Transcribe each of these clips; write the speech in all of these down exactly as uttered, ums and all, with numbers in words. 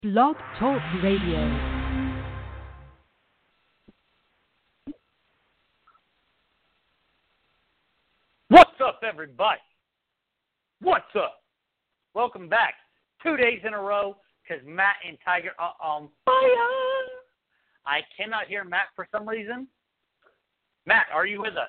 Blog Talk Radio. What's up, everybody? What's up? Welcome back. Two days in a row, because Matt and Tiger are on fire. I cannot hear Matt for some reason. Matt, are you with us?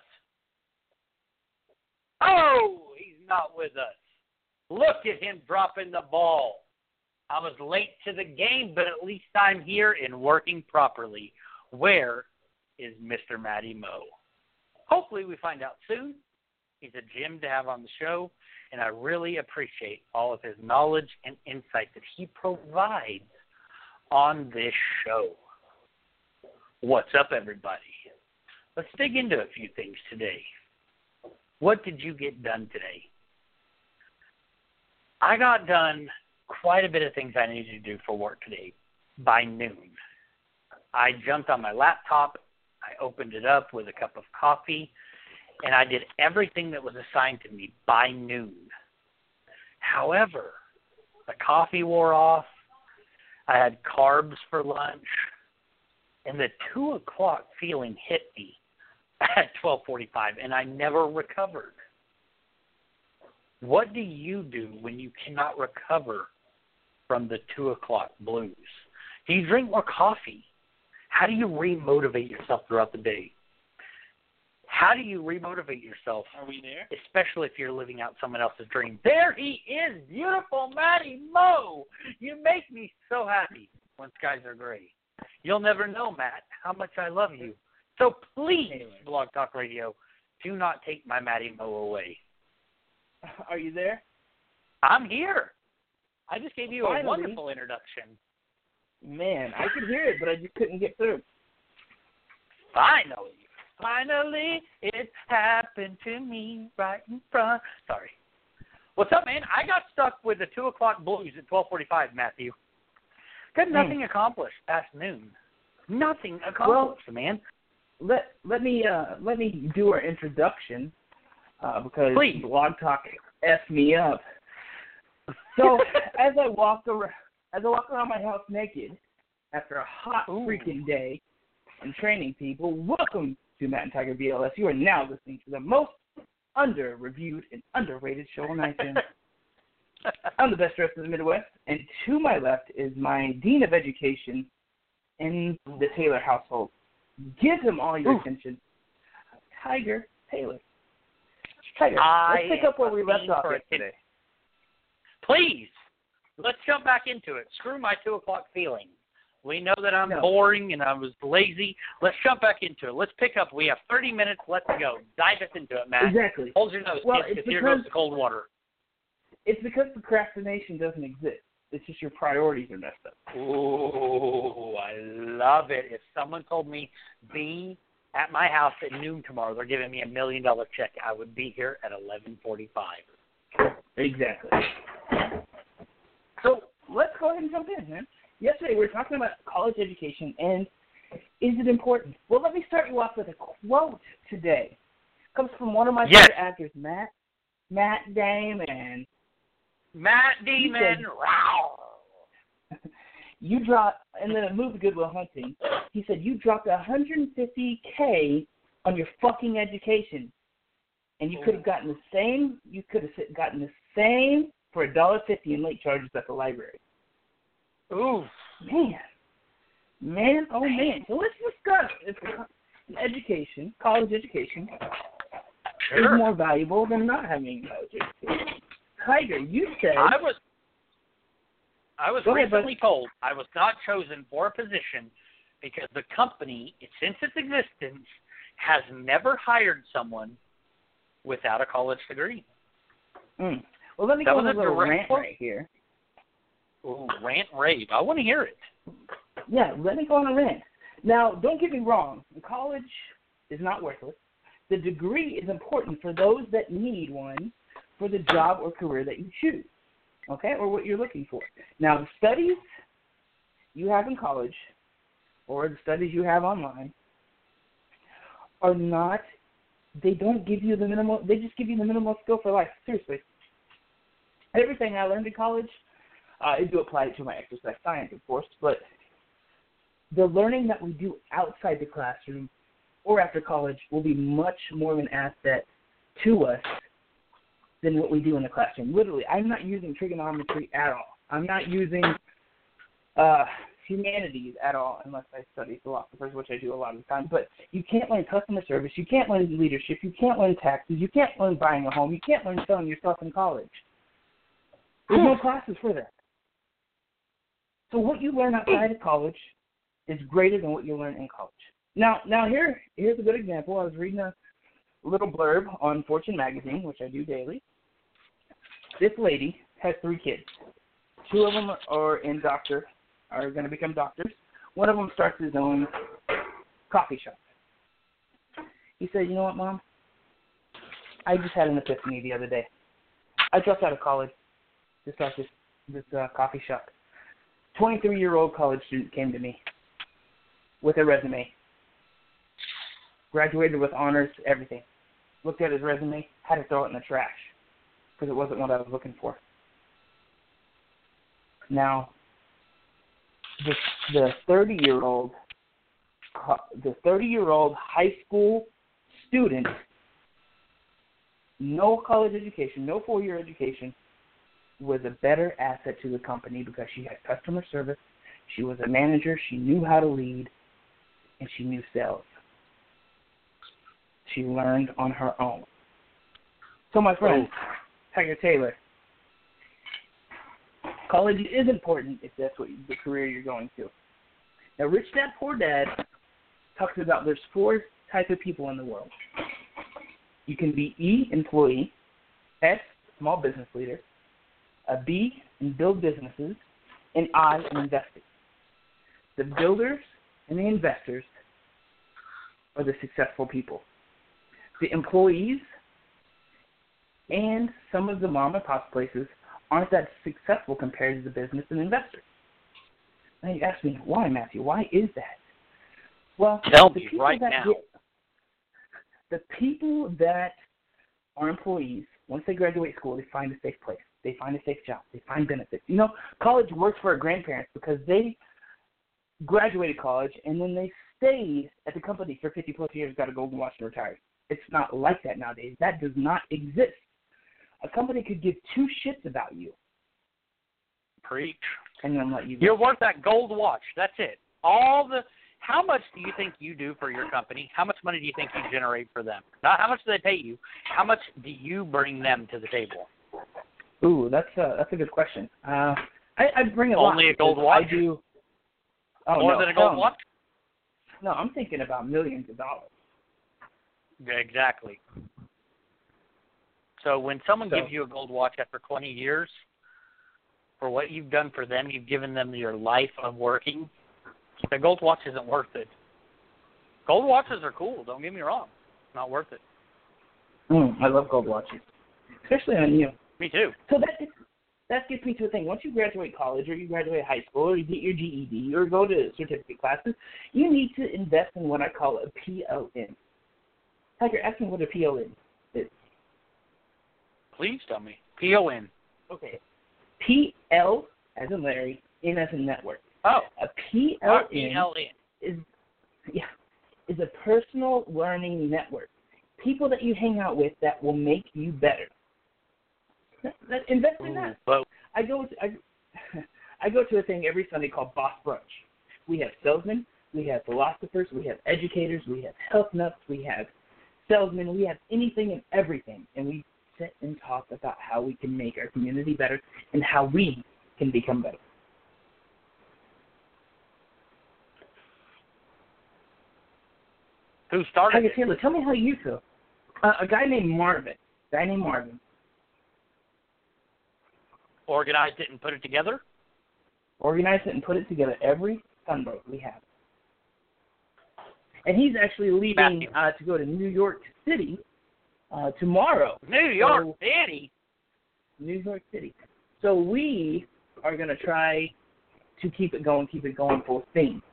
Oh, he's not with us. Look at him dropping the ball. I was late to the game, but at least I'm here and working properly. Where is Mister Matty Mo? Hopefully we find out soon. He's a gem to have on the show, and I really appreciate all of his knowledge and insight that he provides on this show. What's up, everybody? Let's dig into a few things today. What did you get done today? I got done quite a bit of things I needed to do for work today by noon. I jumped on my laptop, I opened it up with a cup of coffee, and I did everything that was assigned to me by noon. However, the coffee wore off, I had carbs for lunch, and the two o'clock feeling hit me at twelve forty-five, and I never recovered. What do you do when you cannot recover from the two o'clock blues? Do you drink more coffee? How do you re-motivate yourself throughout the day? How do you re-motivate yourself? Are we there? Especially if you're living out someone else's dream. There he is, beautiful Matty Mo. You make me so happy when skies are gray. You'll never know, Matt, how much I love you. So please, Anyway. Blog Talk Radio, do not take my Matty Mo away. Are you there? I'm here. I just gave you Finally. a wonderful introduction. Man, I could hear it, but I just couldn't get through. Finally. Finally, it happened to me right in front. Sorry. What's up, man? I got stuck with the two o'clock blues at twelve forty-five, Matthew. Got nothing Mm. accomplished past noon. Nothing accomplished, well, man. Let let me uh let me do our introduction uh, because Please. Blog Talk effed me up. So as I walk around as I walk around my house naked after a hot Ooh. freaking day and training people, welcome to Matt and Tiger B L S. You are now listening to the most under-reviewed and underrated show on iTunes. I'm the best dressed in the Midwest, and to my left is my Dean of Education in the Taylor household. Give him all your Ooh. attention. Tiger Taylor. Tiger, I let's pick up where am we a left fiend off for yesterday. Please, let's jump back into it. Screw my two o'clock feeling. We know that I'm No. boring and I was lazy. Let's jump back into it. Let's pick up. We have thirty minutes. Let's go. Dive us into it, Matt. Exactly. Hold your nose, Well, kids, it's because here because- goes the cold water. It's because procrastination doesn't exist. It's just your priorities are messed up. Ooh, I love it. If someone told me be at my house at noon tomorrow, they're giving me a million dollar check, I would be here at eleven forty-five. Exactly. So let's go ahead and jump in, man. Yesterday we were talking about college education and is it important? Well, let me start you off with a quote today. It comes from one of my Yes. favorite actors, Matt Matt Damon. Matt He Damon. said- Wow. You dropped, and then a movie Good Will Hunting, he said you dropped one hundred fifty K on your fucking education, and you could have gotten the same. You could have gotten the same for a dollar fifty in late charges at the library. Ooh. Man, man, oh man. So let's discuss if education, college education, Sure. is more valuable than not having college education. Tiger, you said I was I was Go ahead, bud. recently told I was not chosen for a position because the company, since its existence, has never hired someone without a college degree. Mm. Well, let me That go on was a a little direct rant quote. right here. Ooh, rant rave. I want to hear it. Yeah, let me go on a rant. Now, don't get me wrong. College is not worthless. The degree is important for those that need one for the job or career that you choose, okay, or what you're looking for. Now, the studies you have in college or the studies you have online are not, they don't give you the minimal, they just give you the minimal skill for life. Seriously. Everything I learned in college Uh, I do apply it to my exercise science, of course, but the learning that we do outside the classroom or after college will be much more of an asset to us than what we do in the classroom. Literally, I'm not using trigonometry at all. I'm not using uh, humanities at all unless I study philosophers, which I do a lot of the time. But you can't learn customer service. You can't learn leadership. You can't learn taxes. You can't learn buying a home. You can't learn selling yourself in college. There's no classes for that. So what you learn outside of college is greater than what you learn in college. Now, now here, here's a good example. I was reading a little blurb on Fortune magazine, which I do daily. This lady has three kids. Two of them are in doctor, are going to become doctors. One of them starts his own coffee shop. He said, "You know what, Mom? I just had an epiphany the other day. I dropped out of college to start this this uh, coffee shop. twenty-three-year-old college student came to me with a resume. Graduated with honors, everything. Looked at his resume, had to throw it in the trash because it wasn't what I was looking for. Now, the the thirty-year-old the thirty-year-old high school student, no college education, no four-year education, was a better asset to the company because she had customer service, she was a manager, she knew how to lead, and she knew sales. She learned on her own. So, my friend, oh. Tiger Taylor, college is important if that's what the career you're going to. Now, Rich Dad Poor Dad talks about there's four types of people in the world. You can be E, employee, S, small business leader, a B, and build businesses, and I, an investor. The builders and the investors are the successful people. The employees and some of the mom and pop places aren't that successful compared to the business and investors. Now you ask me, why, Matthew? Why is that? Well, tell the me people right that now. Get, the people that are employees, once they graduate school, they find a safe place. They find a safe job. They find benefits. You know, college works for our grandparents because they graduated college and then they stayed at the company for fifty plus years, got a golden watch, and retired. It's not like that nowadays. That does not exist. A company could give two shits about you. Preach. And then let you go. You're worth that gold watch. That's it. All the. How much do you think you do for your company? How much money do you think you generate for them? Not how much do they pay you. How much do you bring them to the table? Ooh, that's a, that's a good question. Uh, I, I bring a Only lot. Only a gold watch? I do. Oh, More no, than a gold no. watch? No, I'm thinking about millions of dollars. Exactly. So when someone So, gives you a gold watch after twenty years, for what you've done for them, you've given them your life of working, the gold watch isn't worth it. Gold watches are cool, don't get me wrong. Not worth it. Mm, I love gold watches, especially on you. Me too. So that gets, that gets me to a thing. Once you graduate college or you graduate high school or you get your G E D or go to certificate classes, you need to invest in what I call a P L N. Tiger, ask me what a P L N is. Please tell me. P O N. Okay. P L as in Larry, N as in network. Oh. A P L N, P L N is yeah is a personal learning network. People that you hang out with that will make you better. That, that, invest in that. Ooh, I go to, I, I go to a thing every Sunday called Boss Brunch. We have salesmen, we have philosophers, we have educators, we have health nuts, we have salesmen, we have anything and everything, and we sit and talk about how we can make our community better and how we can become better. Who started Tiger it? Taylor, tell me how you feel. Uh, a guy named Marvin. A guy named Marvin. Organized it and put it together? Organized it and put it together every Sunday we have. And he's actually leaving uh, to go to New York City uh, tomorrow. New York so, City? New York City. So we are going to try to keep it going, keep it going full steam.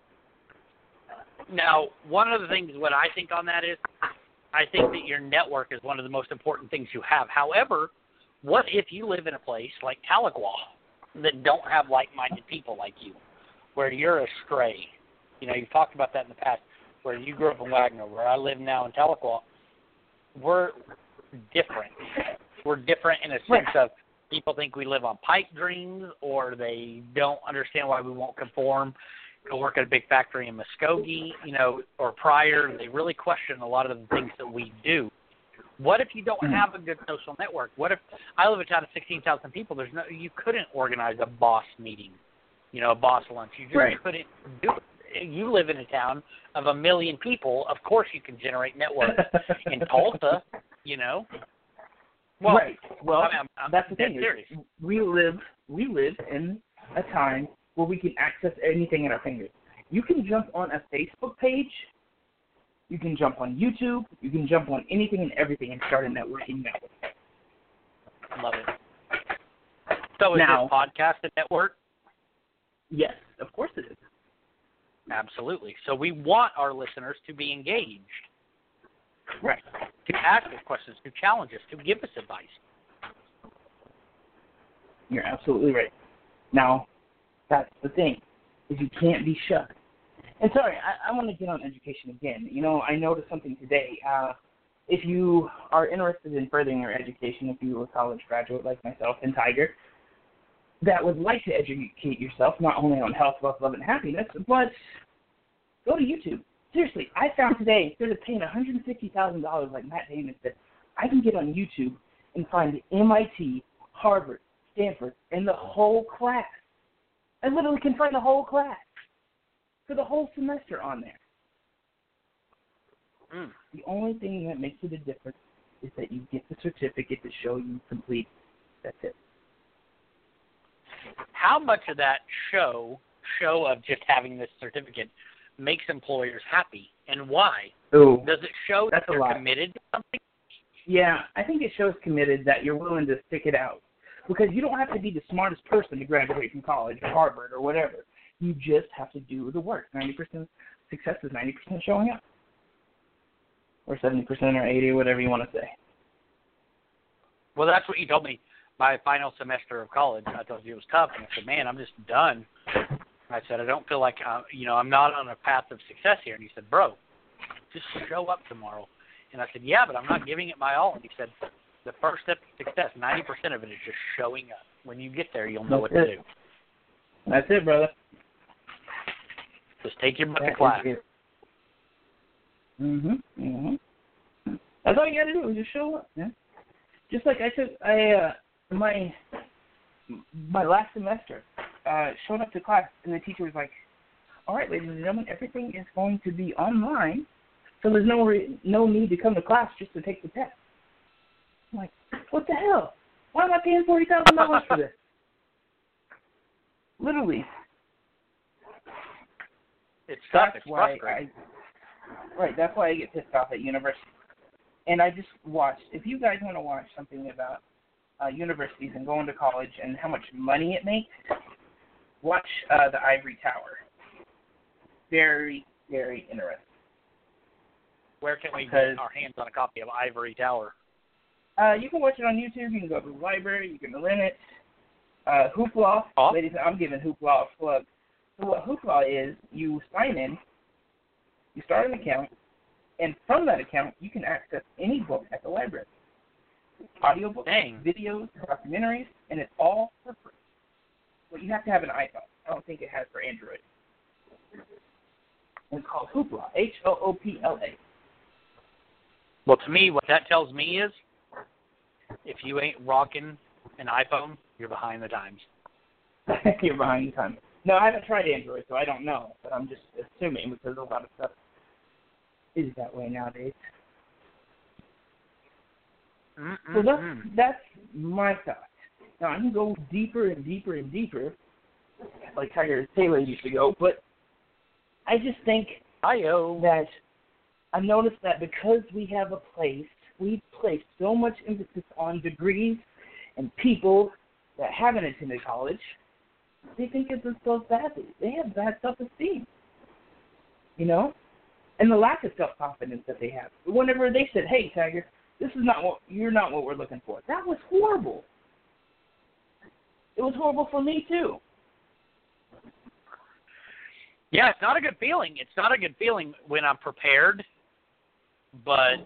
Now, one of the things what I think on that is, I think that your network is one of the most important things you have. However, what if you live in a place like Tahlequah that don't have like-minded people like you, where you're a stray. You know, you've talked about that in the past, where you grew up in Wagner, where I live now in Tahlequah. We're different. We're different in a sense of people think we live on pipe dreams, or they don't understand why we won't conform to work at a big factory in Muskogee, you know, or Pryor. They really question a lot of the things that we do. What if you don't have a good social network? What if I live in a town of sixteen thousand people? There's no, you couldn't organize a boss meeting, you know, a boss lunch. You just right. couldn't do it. You live in a town of a million people. Of course, you can generate networks. In Tulsa, you know. Well, right. Well, I mean, I'm, I'm that's the thing. Serious. Is we live we live in a time where we can access anything in our fingers. You can jump on a Facebook page. You can jump on YouTube. You can jump on anything and everything and start a networking network. Love it. So is now, this podcast a network? Yes, of course it is. Absolutely. So we want our listeners to be engaged. Right. To ask us questions, to challenge us, to give us advice. You're absolutely right. Now, that's the thing, is you can't be shut. And sorry, I, I want to get on education again. You know, I noticed something today. Uh, if you are interested in furthering your education, if you're a college graduate like myself and Tiger, that would like to educate yourself not only on health, wealth, love, and happiness, but go to YouTube. Seriously, I found today, instead of paying one hundred fifty thousand dollars like Matt Damon said, I can get on YouTube and find M I T, Harvard, Stanford, and the whole class. I literally can find the whole class for the whole semester on there. Mm. The only thing that makes it a difference is that you get the certificate to show you complete. That's it. How much of that show, show of just having this certificate, makes employers happy, and why? Ooh, Does it show that that's a they're lot. committed to something? Yeah, I think it shows committed that you're willing to stick it out. Because you don't have to be the smartest person to graduate from college or Harvard or whatever. You just have to do the work. ninety percent success is ninety percent showing up. Or seventy percent or eighty, whatever you want to say. Well, that's what you told me my final semester of college. I told you it was tough, and I said, man, I'm just done. I said, I don't feel like, uh, you know, I'm not on a path of success here. And he said, bro, just show up tomorrow. And I said, yeah, but I'm not giving it my all. And he said, the first step to success, ninety percent of it is just showing up. When you get there, you'll know That's what it. to do. That's it, brother. Just take your butt That to class. Mm-hmm. Mm-hmm. That's all you got to do is just show up, man. Just like I took, I, uh, my, my last semester, uh, showed up to class, and the teacher was like, all right, ladies and gentlemen, everything is going to be online, so there's no re- no need to come to class just to take the test. I'm like, what the hell? Why am I paying forty thousand dollars for this? Literally. It's tough. That's It's why frustrating. I, right, that's why I get pissed off at university. And I just watched, if you guys want to watch something about uh, universities and going to college and how much money it makes, watch uh, The Ivory Tower. Very, very interesting. Where can we Because- get our hands on a copy of Ivory Tower? Uh, you can watch it on YouTube. You can go to the library. You can rent it. Uh, Hoopla. Oh. Ladies, I'm giving Hoopla a plug. So what Hoopla is, you sign in, you start an account, and from that account, you can access any book at the library. Audiobooks, Dang. videos, documentaries, and it's all for free. But you have to have an iPhone. I don't think it has for Android. And it's called Hoopla, H O O P L A. Well, to me, what that tells me is, if you ain't rocking an iPhone, you're behind the times. You're behind the time. No, I haven't tried Android, so I don't know. But I'm just assuming because a lot of stuff is that way nowadays. So that's, that's my thought. Now, I can go deeper and deeper and deeper, like Tiger Taylor used to go, but I just think Hi-yo. that I noticed that because we have a place, we place so much emphasis on degrees and people that haven't attended college, they think of themselves badly. They have bad self-esteem, you know, and the lack of self-confidence that they have. Whenever they said, "Hey, Tiger, this is not what you're not what we're looking for," that was horrible. it was horrible for me too. Yeah, it's not a good feeling. It's not a good feeling when I'm prepared, but,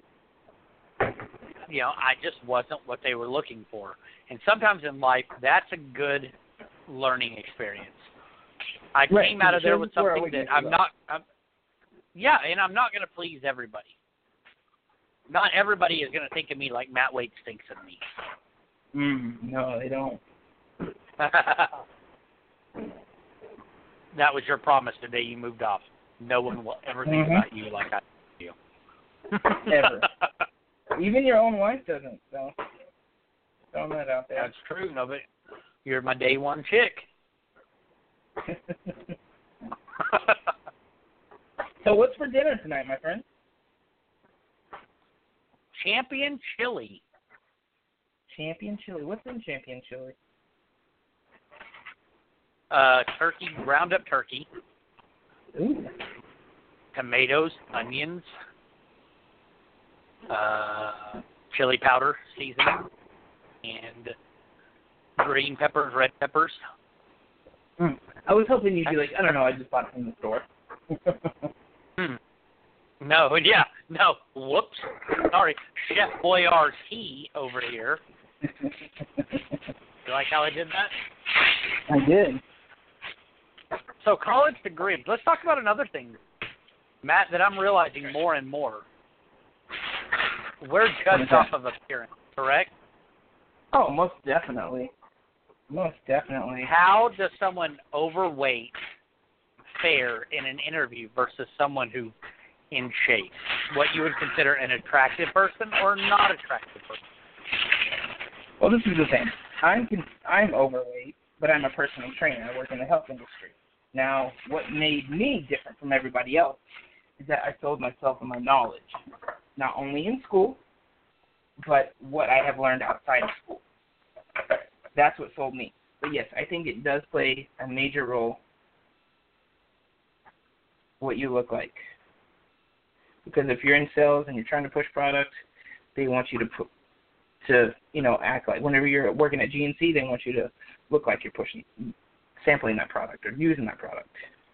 you know, I just wasn't what they were looking for. And sometimes in life, that's a good learning experience. I right, came out of there with something that I'm about. not, I'm, yeah, and I'm not going to please everybody. Not everybody is going to think of me like Matt Waite thinks of me. Mm, no, they don't. That was your promise the day you moved off. No one will ever think mm-hmm. about you like I do. Ever. Even your own wife doesn't, so throwing that out there. That's true. No, but you're my day one chick. So what's for dinner tonight, my friend? Champion chili. Champion chili. What's in champion chili? Uh, turkey, ground up turkey. Ooh. Tomatoes, onions, uh, chili powder seasoning, and green peppers, red peppers. Mm. I was hoping you'd be like, I don't know, I just bought it from the store. hmm. No, yeah, no, whoops. Sorry, Chef Boyardee over here. You like how I did that? I did. So college degrees. Let's talk about another thing, Matt, that I'm realizing more and more. We're judged off of appearance, correct? Oh, most definitely. Most definitely. How does someone overweight fare in an interview versus someone who's in shape? What you would consider an attractive person or not attractive person? Well, this is the thing. I'm I'm overweight, but I'm a personal trainer. I work in the health industry. Now, what made me different from everybody else is that I sold myself and my knowledge, not only in school, but what I have learned outside of school. That's what sold me. But yes, I think it does play a major role what you look like. Because if you're in sales and you're trying to push products, they want you to put to you know act like whenever you're working at G N C, they want you to look like you're pushing, sampling that product or using that product.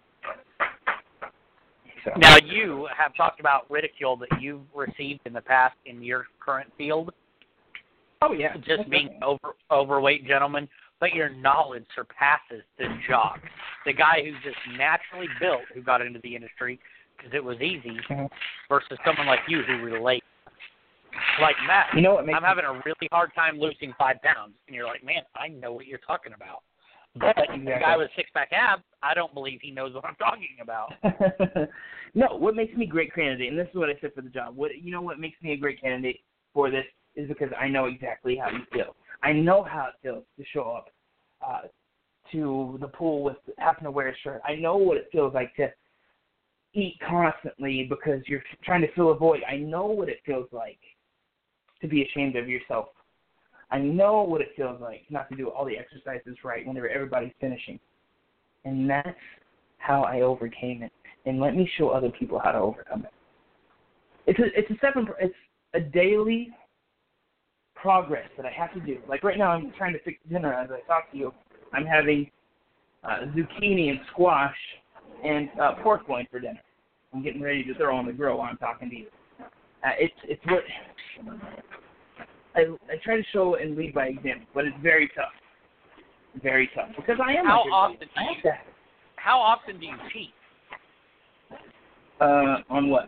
So. Now, you have talked about ridicule that you've received in the past in your current field. Oh, yeah. Just being over, overweight gentleman, but your knowledge surpasses the jock. The guy who's just naturally built who got into the industry because it was easy mm-hmm. versus someone like you who relates. Like Matt, you know what makes I'm having a really hard time losing five pounds. And you're like, man, I know what you're talking about. But exactly. the guy with six-pack abs, I don't believe he knows what I'm talking about. No, what makes me a great candidate, and this is what I said for the job, what you know what makes me a great candidate for this is because I know exactly how you feel. I know how it feels to show up uh, to the pool with having to wear a shirt. I know what it feels like to eat constantly because you're trying to fill a void. I know what it feels like to be ashamed of yourself. I know what it feels like not to do all the exercises right whenever everybody's finishing. And that's how I overcame it. And let me show other people how to overcome it. It's a, it's a seven, it's a daily progress that I have to do. Like right now I'm trying to fix dinner as I talk to you. I'm having uh, zucchini and squash and uh, pork loin for dinner. I'm getting ready to throw on the grill while I'm talking to you. Uh, it's, it's what... I, I try to show and lead by example, but it's very tough. Very tough. Because I am How like often do I you, have to, how often do you cheat? Uh, on what?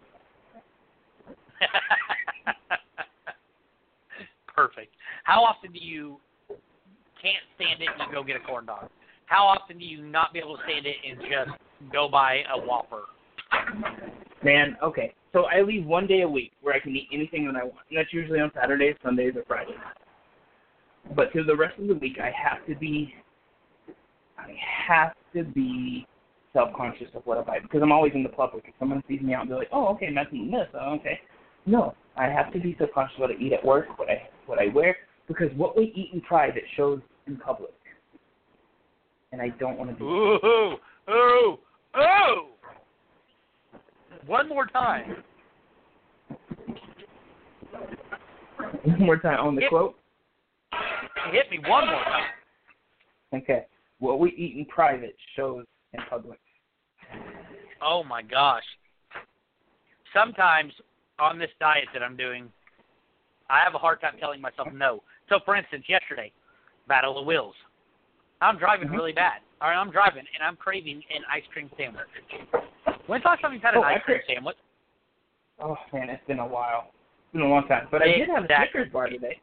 Perfect. How often do you can't stand it and you go get a corn dog? How often do you not be able to stand it and just go buy a Whopper? Man, okay. So I leave one day a week where I can eat anything that I want. And that's usually on Saturdays, Sundays, or Fridays. But through the rest of the week, I have to be, I have to be self-conscious of what I buy because I'm always in the public. If someone sees me out and be like, oh, okay, Matt's eating this. Oh, okay. No, I have to be self-conscious of what I eat at work, what I what I wear, because what we eat in private shows in public. And I don't want to do that. Ooh, ooh, ooh! One more time. One more time on the hit, quote. Hit me one more time. Okay. What we eat in private shows in public. Oh, my gosh. Sometimes on this diet that I'm doing, I have a hard time telling myself no. So, for instance, yesterday, Battle of Wills. I'm driving Mm-hmm. really bad. All right, I'm driving, and I'm craving an ice cream sandwich. When's the last time you've had an Oh, ice I cream cra- sandwich? Oh, man, it's been a while. It's been a long time. But I did have a Exactly. Snickers bar today.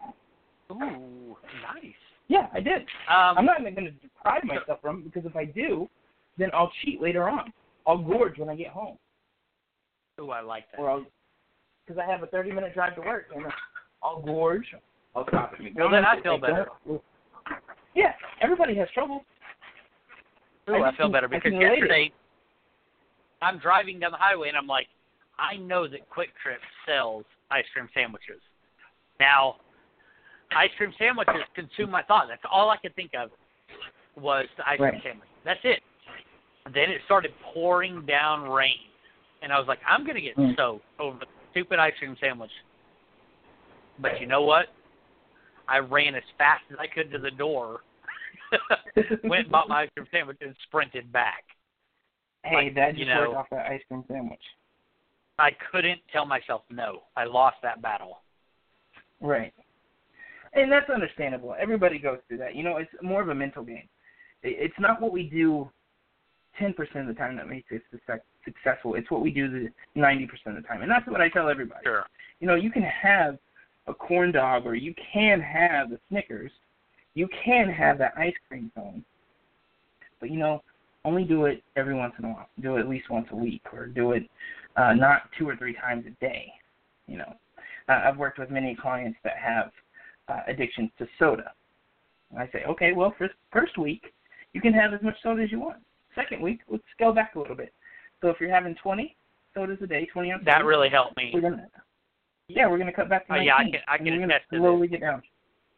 Ooh, nice. Yeah, I did. Um, I'm not even going to deprive myself from it, because if I do, then I'll cheat later on. I'll gorge when I get home. ooh, I like that. Or I'll, because I have a thirty-minute drive to work, and I'll gorge. I'll stop at McDonald's. Well, then I feel I'll better. go- Yeah, everybody has trouble. Ooh, I I, just feel can- better I because can relate it. yesterday I'm driving down the highway and I'm like, I know that Quick Trip sells ice cream sandwiches. Now, ice cream sandwiches consume my thought. That's all I could think of was the ice cream Right. sandwich. That's it. Then it started pouring down rain. And I was like, I'm going to get Mm. soaked over the stupid ice cream sandwich. But you know what? I ran as fast as I could to the door, went and bought my ice cream sandwich, and sprinted back. Hey, Like, that just you know- worked off that ice cream sandwich. I couldn't tell myself no. I lost that battle. Right. And that's understandable. Everybody goes through that. You know, it's more of a mental game. It- It's not what we do ten percent of the time that makes us success- successful. It's what we do the ninety percent of the time. And that's what I tell everybody. Sure. You know, you can have a corn dog, or you can have the Snickers. You can have that ice cream cone. But, you know, only do it every once in a while. Do it at least once a week, or do it uh, not two or three times a day. You know, uh, I've worked with many clients that have uh, addictions to soda. And I say, okay, well, first, first week, you can have as much soda as you want. Second week, let's scale back a little bit. So if you're having twenty sodas a day, twenty ounces, That really helped me. we're gonna, yeah, we're gonna cut back to Oh, nineteen. yeah, I can- I and can we're gonna attest to slowly get down.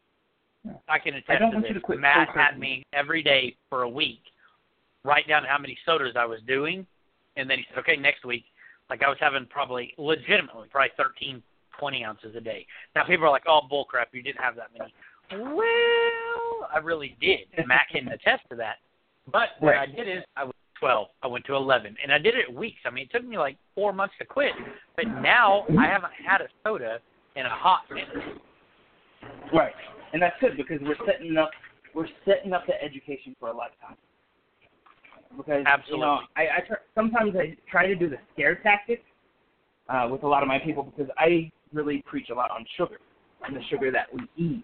I can attest I don't to want this. you to quit Matt so had quickly. me every day for a week write down how many sodas I was doing, and then he said, okay, next week, like I was having probably, legitimately, probably thirteen, twenty ounces a day. Now, people are like, oh, bullcrap, you didn't have that many. Well, I really did. Matt can attest to that. But what Right. I did is I went to twelve. I went to eleven. And I did it weeks. I mean, it took me like four months to quit. But now I haven't had a soda in a hot minute. Right, and that's good, because we're setting up we're setting up the education for a lifetime. Because Absolutely. you know, I, I try, sometimes I try to do the scare tactic uh, with a lot of my people, because I really preach a lot on sugar and the sugar that we eat.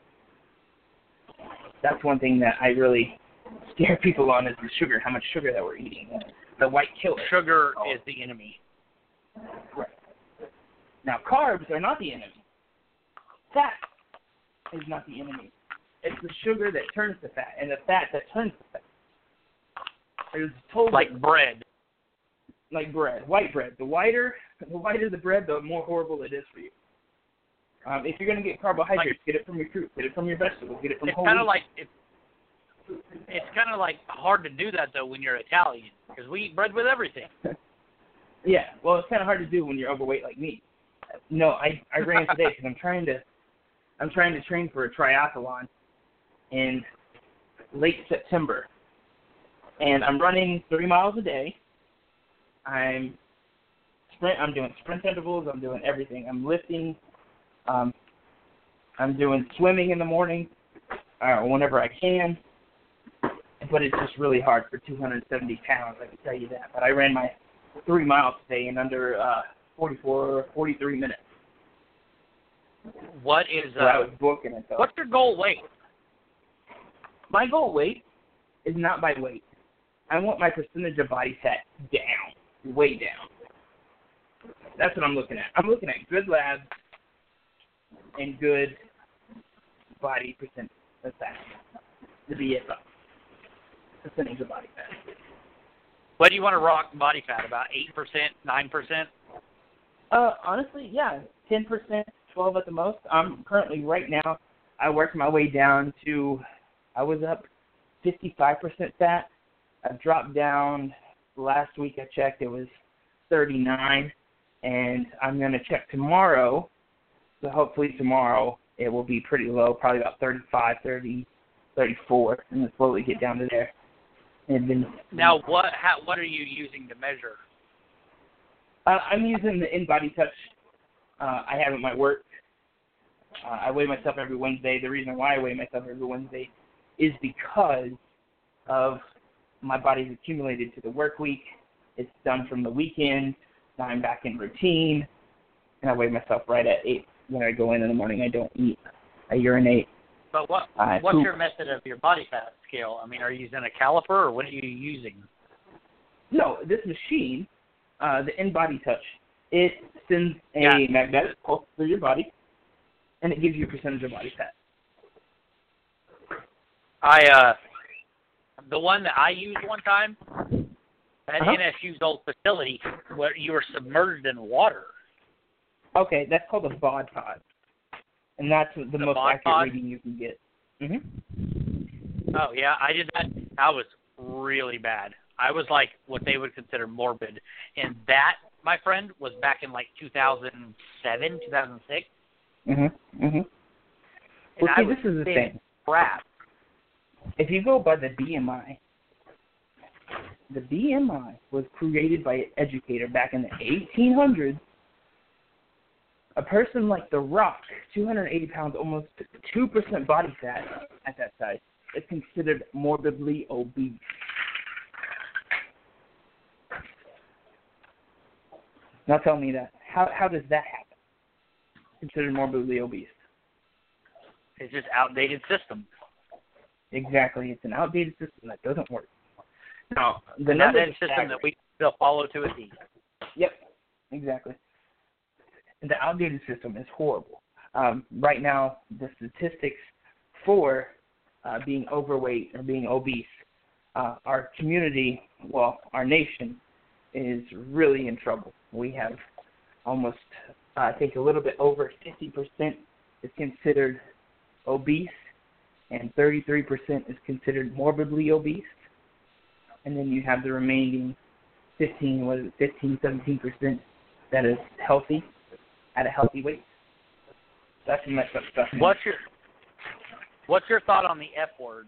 That's one thing that I really scare people on, is the sugar, how much sugar that we're eating. The white killer. Sugar is the enemy. Right. Now, carbs are not the enemy. Fat is not the enemy. It's the sugar that turns to fat, and the fat that turns to fat. There's total Like bread. like bread, white bread. The whiter, the whiter the bread, the more horrible it is for you. Um, if you're going to get carbohydrates, get it from your fruit, get it from your vegetables, get it from It's whole kind of wheat. like it, it's kind of like hard to do that though when you're Italian, because we eat bread with everything. Yeah, well, it's kind of hard to do when you're overweight like me. No, I I ran today because I'm trying to I'm trying to train for a triathlon in late September, and I'm running three miles a day. I'm sprint. I'm doing sprint intervals. I'm doing everything. I'm lifting. Um, I'm doing swimming in the morning, uh, whenever I can. But it's just really hard for two hundred seventy pounds. I can tell you that. But I ran my three miles today in under uh, forty-four, forty-three minutes. What is So I uh, was booking it. Though. what's your goal weight? My goal weight is not by weight. I want my percentage of body fat down, way down. That's what I'm looking at. I'm looking at good labs and good body percentage of fat, the B S I, percentage of body fat. What do you want to rock body fat? About eight percent, nine percent? Uh, honestly, yeah, ten percent, twelve at the most. I'm currently, right now, I worked my way down to, I was up fifty-five percent fat. I've dropped down, last week I checked, it was thirty-nine, and I'm going to check tomorrow, so hopefully tomorrow it will be pretty low, probably about thirty-five, thirty, thirty-four, and then slowly get down to there. And then Now, what how, what are you using to measure? uh, I'm using the InBody Touch. Uh, I have it at my work. Uh, I weigh myself every Wednesday. The reason why I weigh myself every Wednesday is because of my body's accumulated to the work week. It's done from the weekend. Now I'm back in routine, and I weigh myself right at eight. When I go in in the morning, I don't eat. I urinate. But what I what's poop. your method of your body fat scale? I mean, are you using a caliper, or what are you using? No, this machine, uh, the InBody Touch, it sends a Yeah. magnetic pulse through your body, and it gives you a percentage of body fat. I uh, the one that I used one time at Uh-huh. N S U's old facility, where you were submerged in water. Okay, that's called a bod pod, and that's the, The most bod accurate pod? reading you can get. Mm-hmm. Oh yeah, I did that. That was really bad. I was like what they would consider morbid, and that, my friend, was back in like two thousand seven, two thousand six. Mm-hmm. Mm-hmm. And Well, I see, was this is the thin thing. crap. If you go by the B M I, the B M I was created by an educator back in the eighteen hundreds. A person like The Rock, two hundred eighty pounds, almost two percent body fat at that size, is considered morbidly obese. Now tell me that. How how does that happen? Considered morbidly obese. It's just outdated system. Exactly. It's an outdated system that doesn't work. Now, the An numbers outdated are system that staggering. we still follow to a T. Yep, exactly. And the outdated system is horrible. Um, right now, the statistics for uh, being overweight or being obese, uh, our community, well, our nation, is really in trouble. We have almost, uh, I think, a little bit over fifty percent is considered obese, and thirty-three percent is considered morbidly obese. And then you have the remaining fifteen, what is it, fifteen, seventeen percent that is healthy, at a healthy weight. That's some messed up stuff. man. What's your What's your thought on the F word?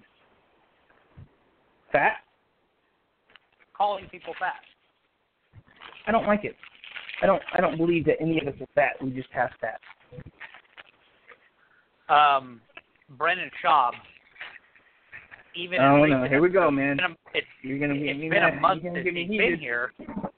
Fat? Calling people fat. I don't like it. I don't. I don't believe that any of us are fat. We just have fat. Um, Brennan Schaub. Even Oh in no! recent Here we go, episodes, man. It's been a, it's, You're gonna get it's me been mad. a month You're gonna since get me he's heated. been here.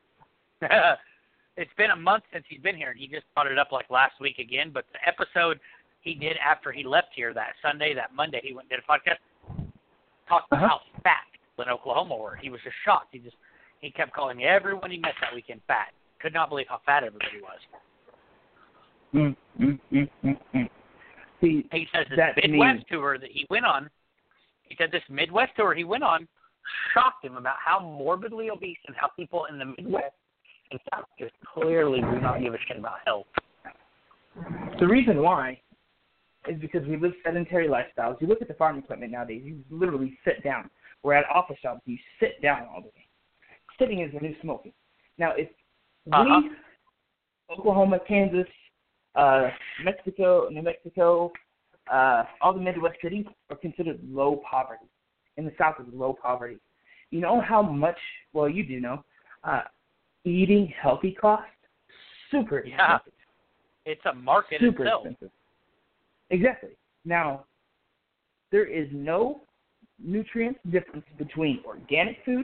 It's been a month since he's been here, and he just brought it up like last week again. But the episode he did after he left here that Sunday, that Monday, he went and did a podcast, talked about Uh-huh. how fat people in Oklahoma were. He was just shocked. He just he kept calling everyone he met that weekend fat. Could not believe how fat everybody was. Mm, mm, mm, mm, mm. See, He says this that to me- Midwest tour that he went on, he said this Midwest tour he went on shocked him about how morbidly obese and how people in the Midwest and South just clearly do not give a shit about health. the reason why is because we live sedentary lifestyles. You look at the farm equipment nowadays. You literally sit down. We're at office jobs. You sit down all day. Sitting is the new smoking. Now, if Uh-huh. we, Oklahoma, Kansas, uh, Mexico, New Mexico, uh, all the Midwest cities are considered low poverty. In the South is low poverty. You know how much, well, you do know, uh, eating healthy costs? Super Yeah. expensive. It's a market Super itself. expensive. Exactly. Now, there is no nutrient difference between organic food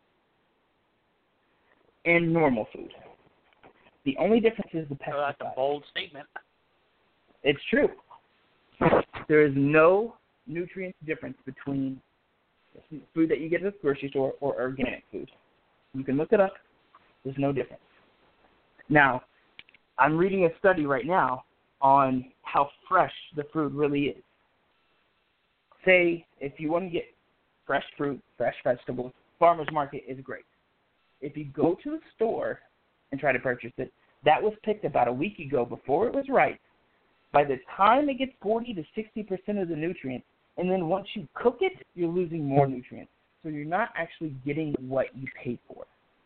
and normal food. The only difference is the So that's a pesticide. bold statement. It's true. There is no nutrient difference between food that you get at the grocery store or organic food. You can look it up. There's no difference. Now, I'm reading a study right now on how fresh the food really is. Say, if you want to get fresh fruit, fresh vegetables, farmer's market is great. If you go to the store and try to purchase it, that was picked about a week ago before it was ripe. By the time it gets forty to sixty percent of the nutrients, and then once you cook it, you're losing more nutrients. So you're not actually getting what you paid for.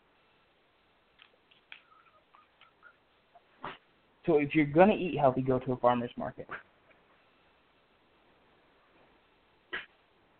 So if you're going to eat healthy, go to a farmer's market.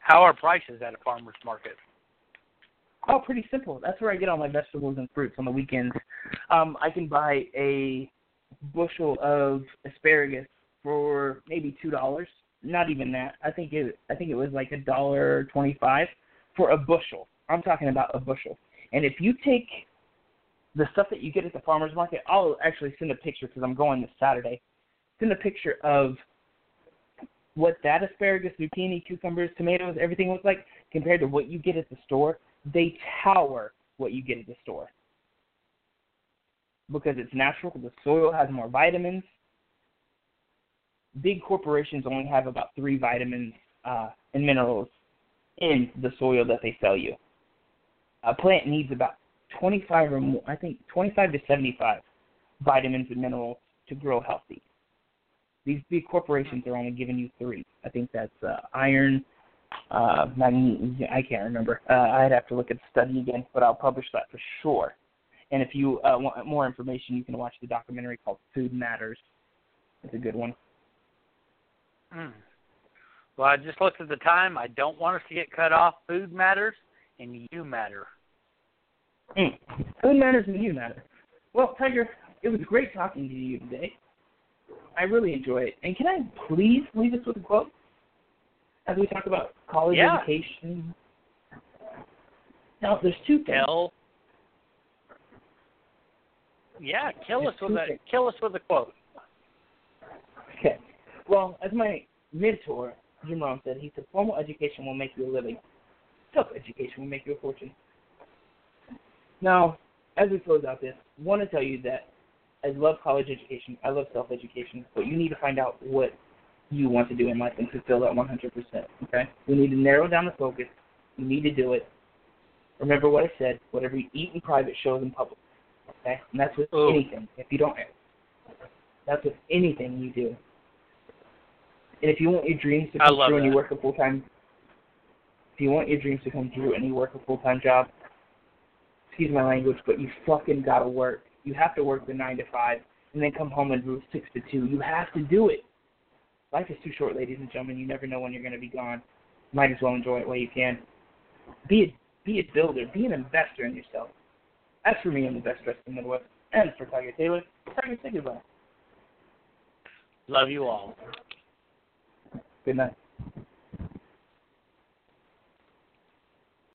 How are prices at a farmer's market? Oh, pretty simple. That's where I get all my vegetables and fruits on the weekends. Um, I can buy a bushel of asparagus for maybe two dollars. Not even that. I think it. I think it was like a dollar twenty-five for a bushel. I'm talking about a bushel. And if you take the stuff that you get at the farmer's market, I'll actually send a picture because I'm going this Saturday. Send a picture of what that asparagus, zucchini, cucumbers, tomatoes, everything looks like compared to what you get at the store. They tower what you get at the store because it's natural. The soil has more vitamins. Big corporations only have about three vitamins uh, and minerals in the soil that they sell you. A plant needs about twenty-five or more, I think twenty-five to seventy-five vitamins and minerals to grow healthy. These big corporations are only giving you three. I think that's uh, iron, uh, magnesium. I can't remember. Uh, I'd have to look at the study again, but I'll publish that for sure. And if you uh, want more information, you can watch the documentary called Food Matters. It's a good one. Mm. Well, I just looked at the time. I don't want us to get cut off. Food matters, and you matter. Mm. Food matters and you matter. Well, Tiger, it was great talking to you today. I really enjoy it. And can I please leave us with a quote as we talk about college yeah. education? Now, there's two things. Kill. Yeah, kill There's us with two a things. kill us with a quote. Okay. Well, as my mentor, Jim Rohn, said, he said, formal education will make you a living. Self-education will make you a fortune. Now, as we close out this, I want to tell you that I love college education. I love self-education. But you need to find out what you want to do in life and fulfill that one hundred percent. Okay? We need to narrow down the focus. You need to do it. Remember what I said. Whatever you eat in private shows in public. Okay? And that's with Ooh. anything. If you don't, that's with anything you do. And if you want your dreams to come true and you work a full-time, if you want your dreams to come true and you work a full-time job, excuse my language, but you fucking gotta work. You have to work the nine to five and then come home and do six to two. You have to do it. Life is too short, ladies and gentlemen. You never know when you're going to be gone. Might as well enjoy it while you can. Be a, be a builder. Be an investor in yourself. As for me, I'm the best dressed in the Midwest. And for Tiger Taylor, Tiger, say goodbye. Love you all. Good night.